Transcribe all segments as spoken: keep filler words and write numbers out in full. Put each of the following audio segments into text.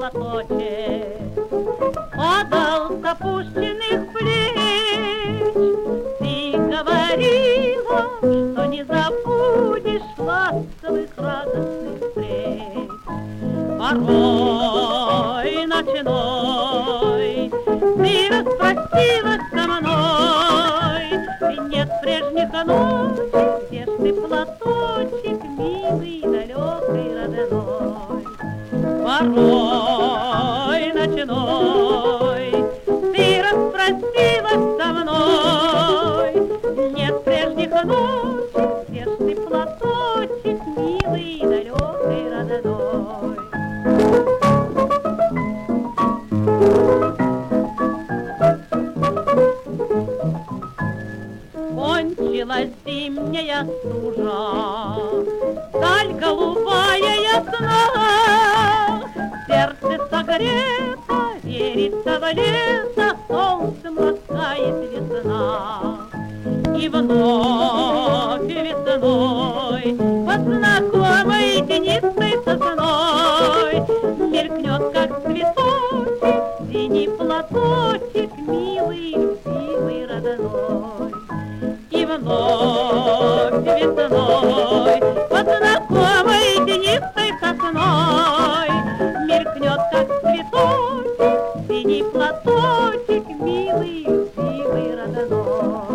платочек падал с опущенных плеч. Ты говорила, что не забудешь ласковых радостных встреч. Порой ночной ты распростилась со мной, и нет прежних ночей, где ж ты, платочек, милый, далекий, родной. Порой ночной ты распростилась со мной, нет прежних ночей, где ж ты, платочек, милый, далекий, родной. Кончилась зимняя стужа, даль голубая ясна, сердце согрето, верится в лето, солнцем ласкает весна. И вновь весной под знакомой тенистой сосной мелькнет, как цветочек, синий платочек, милый, любимый, родной. И вновь весной под знакомой тенистой сосной мелькнет, как цветочек, синий платочек, милый, любимый, родной.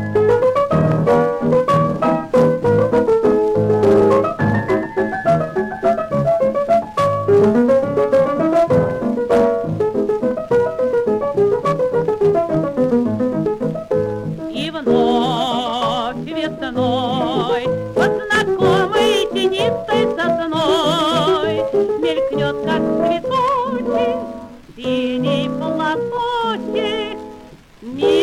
И вновь весной под знакомой тенистой сосной мелькнет, как цветочек, синий платочек, милый.